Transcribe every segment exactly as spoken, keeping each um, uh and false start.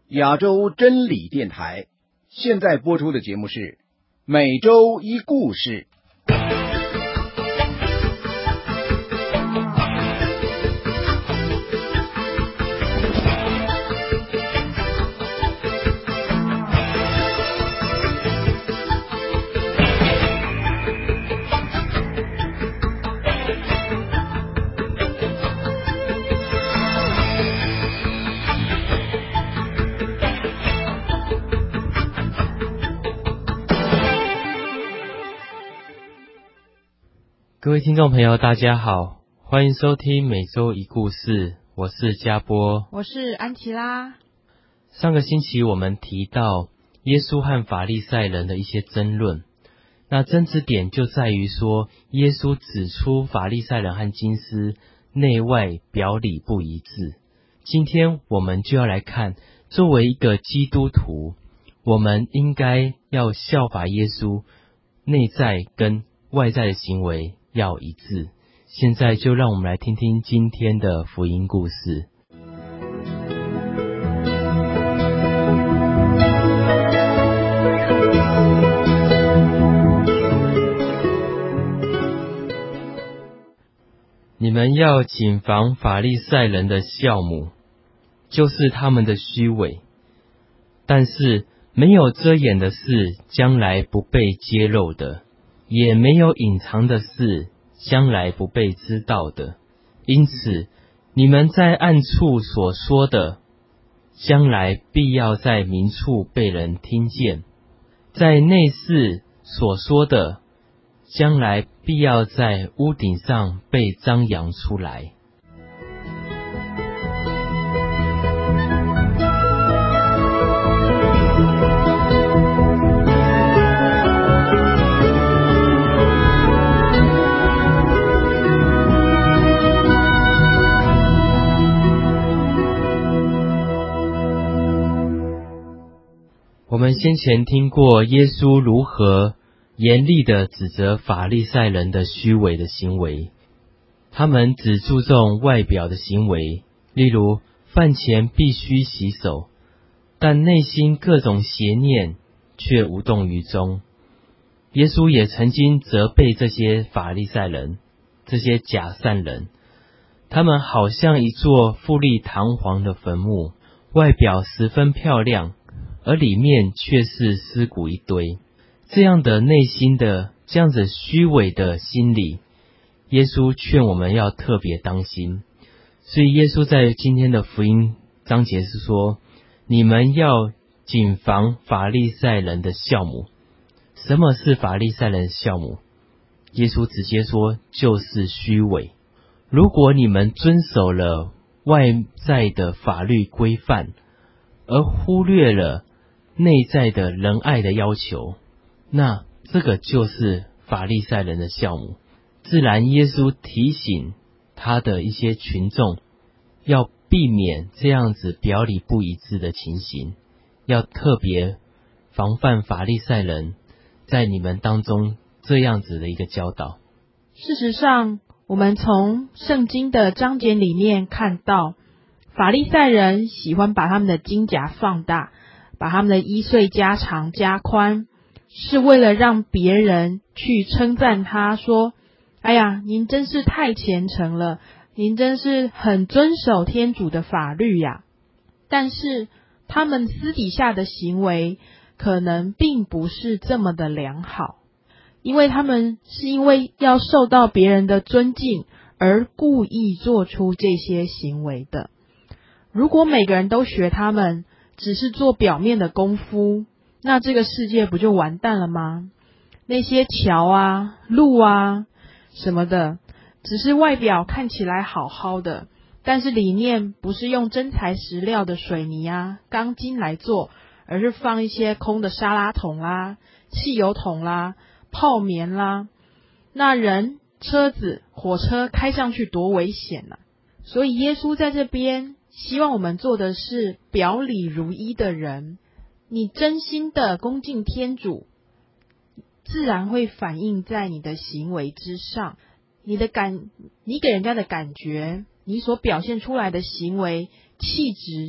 亚洲真理电台，现在播出的节目是每周一故事。 各位听众朋友大家好，欢迎收听每周一故事，我是嘉波， 我是安琪拉。 上个星期我们提到耶稣和法利赛人的一些争论，那争执点就在于说，耶稣指出法利赛人和经师内外表里不一致。今天我们就要来看，作为一个基督徒，我们应该要效法耶稣，内在跟外在的行为要一致。现在就让我们来听听今天的福音故事。你们要谨防法利赛人的酵母，就是他们的虚伪。但是没有遮掩的事，将来不被揭露的，也没有隐藏的事，将来不被知道的。因此，你们在暗处所说的，将来必要在明处被人听见；在内室所说的，将来必要在屋顶上被张扬出来。我们先前听过耶稣如何严厉地指责法利赛人的虚伪的行为，他们只注重外表的行为，例如饭前必须洗手，但内心各种邪念却无动于衷。耶稣也曾经责备这些法利赛人，这些假善人，他们好像一座富丽堂皇的坟墓，外表十分漂亮，而里面却是尸骨一堆。这样的内心的这样子虚伪的心理，耶稣劝我们要特别当心。所以耶稣在今天的福音章节是说，你们要谨防法利赛人的酵母。什么是法利赛人的酵母？耶稣直接说，就是虚伪。如果你们遵守了外在的法律规范，而忽略了内在的仁爱的要求，那这个就是法利赛人的酵母。自然耶稣提醒他的一些群众，要避免这样子表里不一致的情形，要特别防范法利赛人在你们当中这样子的一个教导。 事实上，我们从圣经的章节里面看到，法利赛人喜欢把他们的金甲放大，把他们的衣穗加长加宽，是为了让别人去称赞他，说，哎呀，您真是太虔诚了，您真是很遵守天主的法律呀。但是他们私底下的行为可能并不是这么的良好，因为他们是因为要受到别人的尊敬而故意做出这些行为的。如果每个人都学他们，只是做表面的功夫，那这个世界不就完蛋了吗？那些桥啊、路啊什么的，只是外表看起来好好的，但是里面不是用真材实料的水泥啊、钢筋来做，而是放一些空的沙拉桶啦、汽油桶啦、泡棉啦，那人、车子、火车开上去多危险啊！所以耶稣在这边希望我们做的是表里如一的人，你真心的恭敬天主，自然会反映在你的行为之上。你的感，你给人家的感觉，你所表现出来的行为、气质，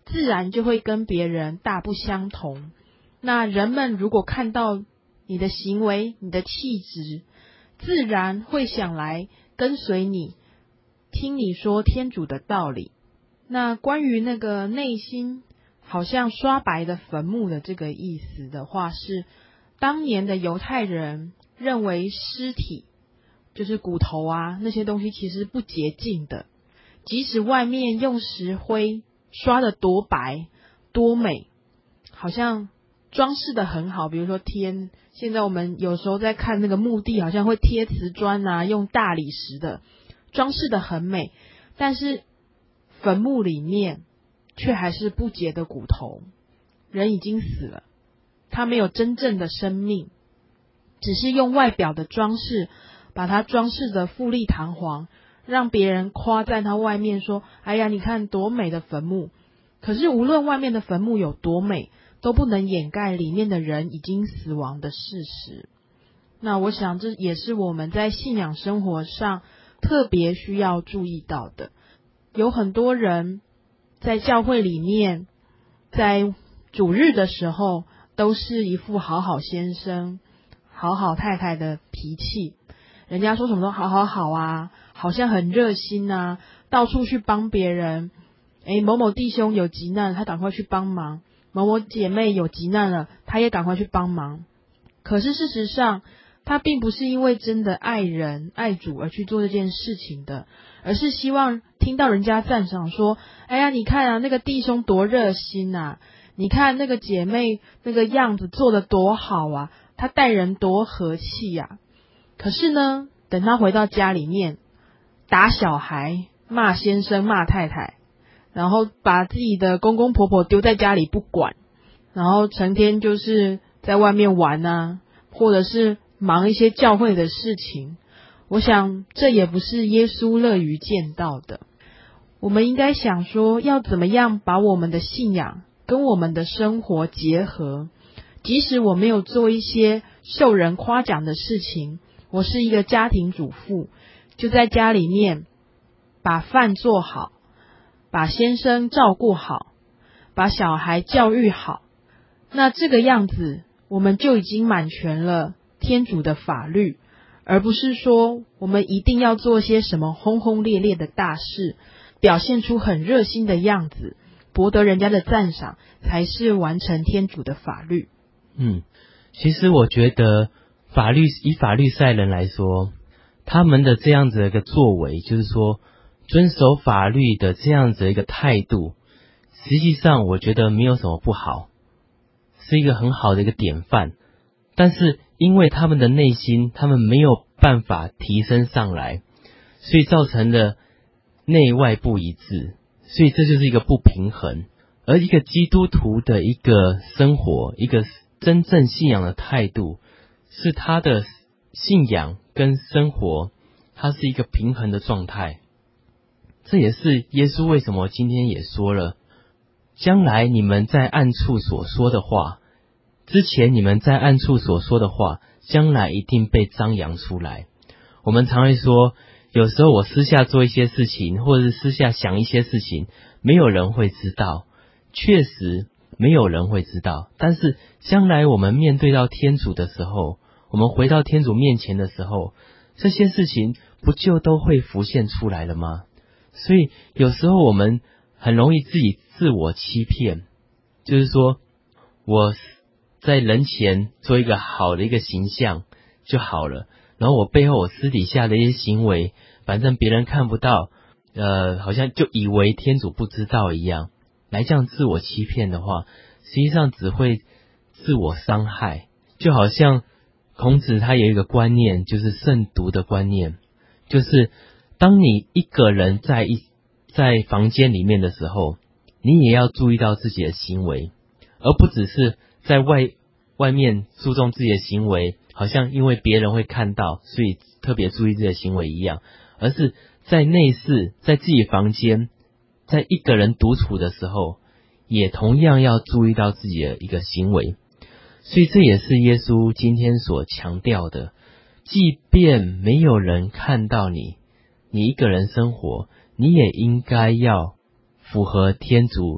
自然就会跟别人大不相同。那人们如果看到你的行为、你的气质，自然会想来跟随你，听你说天主的道理。那关于那个内心好像刷白的坟墓的这个意思的话，是当年的犹太人认为尸体就是骨头啊那些东西其实不洁净的，即使外面用石灰刷得多白多美，好像装饰得很好，比如说贴，现在我们有时候在看那个墓地，好像会贴瓷砖啊，用大理石的装饰得很美，但是坟墓里面却还是不洁的骨头，人已经死了，他没有真正的生命，只是用外表的装饰把它装饰得富丽堂皇，让别人夸赞他外面说，哎呀，你看多美的坟墓。可是无论外面的坟墓有多美，都不能掩盖里面的人已经死亡的事实。那我想这也是我们在信仰生活上特别需要注意到的。有很多人在教会里面，在主日的时候都是一副好好先生好好太太的脾气，人家说什么都好好好啊，好像很热心啊，到处去帮别人。诶，某某弟兄有急难，他赶快去帮忙，某某姐妹有急难了，他也赶快去帮忙。可是事实上他并不是因为真的爱人爱主而去做这件事情的，而是希望听到人家赞赏说，哎呀，你看啊，那个弟兄多热心啊，你看那个姐妹那个样子做得多好啊，他待人多和气呀。可是呢，等他回到家里面，打小孩，骂先生骂太太，然后把自己的公公婆婆丢在家里不管，然后成天就是在外面玩啊，或者是忙一些教会的事情。我想这也不是耶稣乐于见到的。我们应该想说，要怎么样把我们的信仰跟我们的生活结合，即使我没有做一些受人夸奖的事情，我是一个家庭主妇，就在家里面把饭做好，把先生照顾好，把小孩教育好，那这个样子我们就已经满全了天主的法律，而不是说我们一定要做些什么轰轰烈烈的大事，表现出很热心的样子，博得人家的赞赏，才是完成天主的法律。 嗯，其实我觉得法律以法律赛人来说，他们的这样子的一个作为，就是说遵守法律的这样子的一个态度，实际上我觉得没有什么不好，是一个很好的一个典范。但是因为他们的内心他们没有办法提升上来，所以造成了内外不一致，所以这就是一个不平衡。而一个基督徒的一个生活，一个真正信仰的态度，是他的信仰跟生活它是一个平衡的状态。这也是耶稣为什么今天也说了，将来你们在暗处所说的话，之前你们在暗处所说的话，将来一定被张扬出来。我们常会说，有时候我私下做一些事情，或者是私下想一些事情，没有人会知道，确实没有人会知道。但是将来我们面对到天主的时候，我们回到天主面前的时候，这些事情不就都会浮现出来了吗？所以有时候我们很容易自己自我欺骗，就是说我在人前做一个好的一个形象就好了，然后我背后我私底下的一些行为，反正别人看不到，呃，好像就以为天主不知道一样，来这样自我欺骗的话，实际上只会自我伤害。就好像孔子他有一个观念，就是慎独的观念，就是当你一个人在一在房间里面的时候，你也要注意到自己的行为，而不只是在外外面注重自己的行为，好像因为别人会看到，所以特别注意自己的行为一样，而是在内室，在自己房间，在一个人独处的时候，也同样要注意到自己的一个行为。所以这也是耶稣今天所强调的，即便没有人看到你，你一个人生活，你也应该要符合天主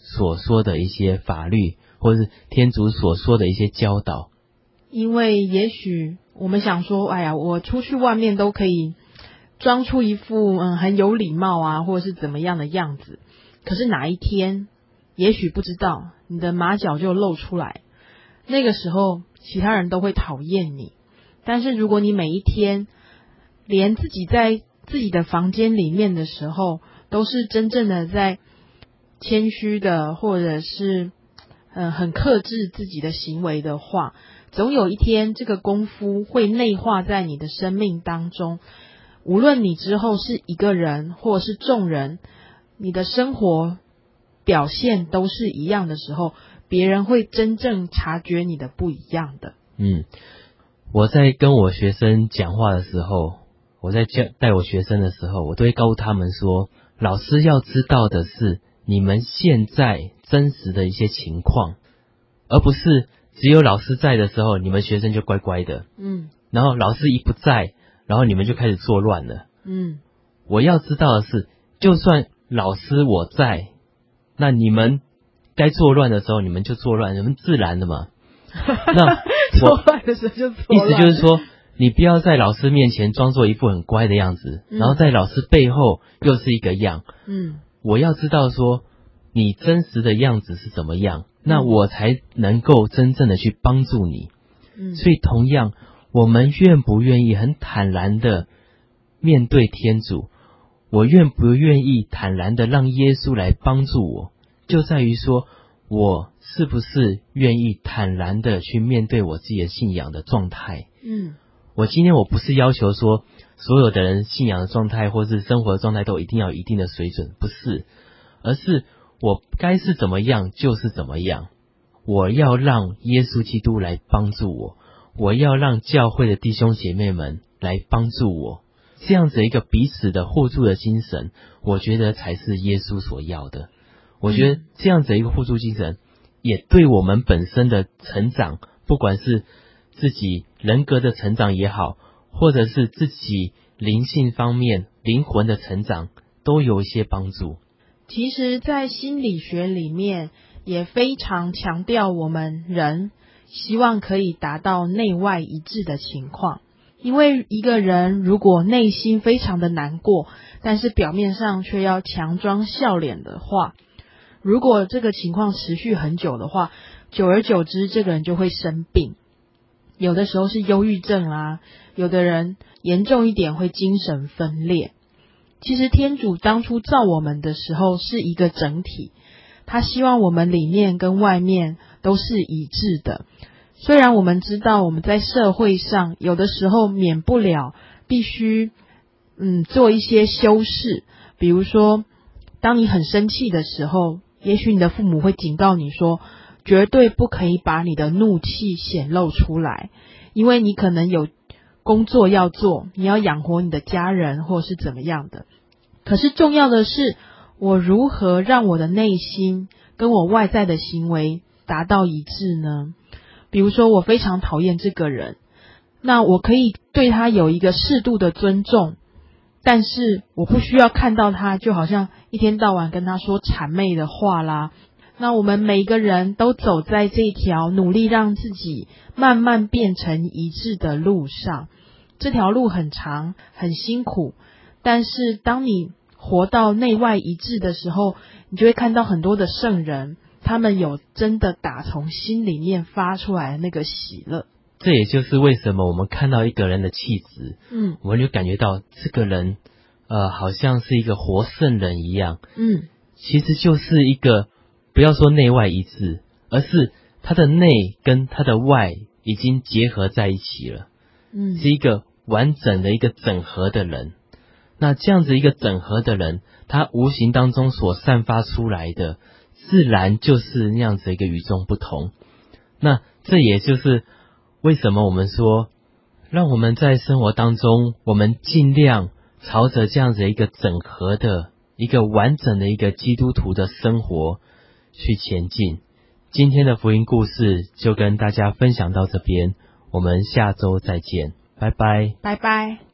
所说的一些法律，或是天主所说的一些教导。 因为也许我们想说，哎呀，我出去外面都可以装出一副嗯很有礼貌啊，或者是怎么样的样子，可是哪一天，也许不知道，你的马脚就露出来，那个时候其他人都会讨厌你。但是如果你每一天连自己在自己的房间里面的时候，都是真正的在谦虚的，或者是呃很克制自己的行为的话，总有一天这个功夫会内化在你的生命当中。无论你之后是一个人或者是众人，你的生活表现都是一样的时候，别人会真正察觉你的不一样的。 嗯，我在跟我学生讲话的时候，我在教带我学生的时候，我都会告诉他们说，老师要知道的是你们现在真实的一些情况，而不是只有老师在的时候，你们学生就乖乖的， 嗯， 然后老师一不在，然后你们就开始作乱了。 嗯，我要知道的是，就算老师我在，那你们该作乱的时候，你们就作乱，你们自然的嘛。那作乱的时候就作乱， 意思就是说，你不要在老师面前装作一副很乖的样子， 嗯、 然后在老师背后又是一个样。 嗯， 我要知道说你真实的样子是怎么样，那我才能够真正的去帮助你。 嗯， 所以同样，我们愿不愿意很坦然的面对天主，我愿不愿意坦然的让耶稣来帮助我，就在于说我是不是愿意坦然的去面对我自己的信仰的状态。 嗯， 我今天我不是要求说所有的人信仰的状态或是生活的状态都一定要有一定的水准，不是，而是我该是怎么样就是怎么样，我要让耶稣基督来帮助我，我要让教会的弟兄姐妹们来帮助我，这样子一个彼此的互助的精神，我觉得才是耶稣所要的。我觉得这样子一个互助精神也对我们本身的成长，不管是自己人格的成长也好，或者是自己灵性方面灵魂的成长，都有一些帮助。 其实在心理学里面也非常强调我们人希望可以达到内外一致的情况。因为一个人如果内心非常的难过，但是表面上却要强装笑脸的话，如果这个情况持续很久的话，久而久之这个人就会生病。有的时候是忧郁症啊，有的人严重一点会精神分裂。其实天主当初造我们的时候是一个整体，他希望我们里面跟外面都是一致的。虽然我们知道我们在社会上有的时候免不了必须嗯做一些修饰，比如说当你很生气的时候，也许你的父母会警告你说，绝对不可以把你的怒气显露出来，因为你可能有工作要做，你要养活你的家人或是怎么样的。可是重要的是，我如何让我的内心跟我外在的行为达到一致呢？比如说我非常讨厌这个人，那我可以对他有一个适度的尊重，但是我不需要看到他就好像一天到晚跟他说谄媚的话啦。那我们每一个人都走在这条努力让自己慢慢变成一致的路上，这条路很长很辛苦，但是当你活到内外一致的时候，你就会看到很多的圣人，他们有真的打从心里面发出来的那个喜乐。 这也就是为什么我们看到一个人的气质， 嗯， 我们就感觉到这个人呃，好像是一个活圣人一样。 嗯， 其实就是一个不要说内外一致，而是他的内跟他的外已经结合在一起了。 嗯， 是一个完整的一个整合的人。那这样子一个整合的人，他无形当中所散发出来的，自然就是那样子一个与众不同。那这也就是为什么我们说，让我们在生活当中，我们尽量朝着这样子一个整合的一个完整的一个基督徒的生活去前进。今天的福音故事就跟大家分享到这边，我们下周再见，拜拜， 拜拜。